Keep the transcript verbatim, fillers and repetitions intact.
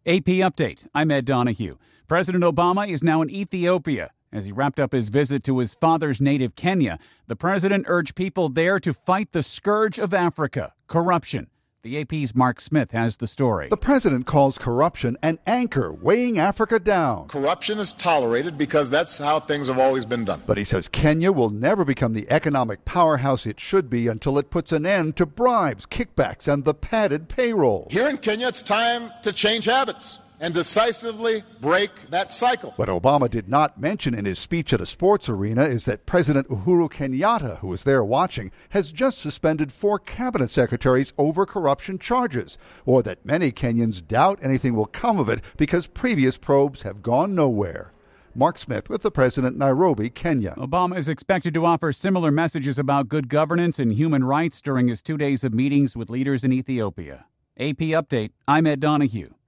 A P Update, I'm Ed Donahue. President Obama is now in Ethiopia. As he wrapped up his visit to his father's native Kenya, the president urged people there to fight the scourge of Africa, corruption. The A P's Mark Smith has the story. The president calls corruption an anchor weighing Africa down. Corruption is tolerated because that's how things have always been done. But he says Kenya will never become the economic powerhouse it should be until it puts an end to bribes, kickbacks, and the padded payroll. Here in Kenya, it's time to change habits and decisively break that cycle. What Obama did not mention in his speech at a sports arena is that President Uhuru Kenyatta, who was there watching, has just suspended four cabinet secretaries over corruption charges, or that many Kenyans doubt anything will come of it because previous probes have gone nowhere. Mark Smith with the president, Nairobi, Kenya. Obama is expected to offer similar messages about good governance and human rights during his two days of meetings with leaders in Ethiopia. A P Update, I'm Ed Donahue.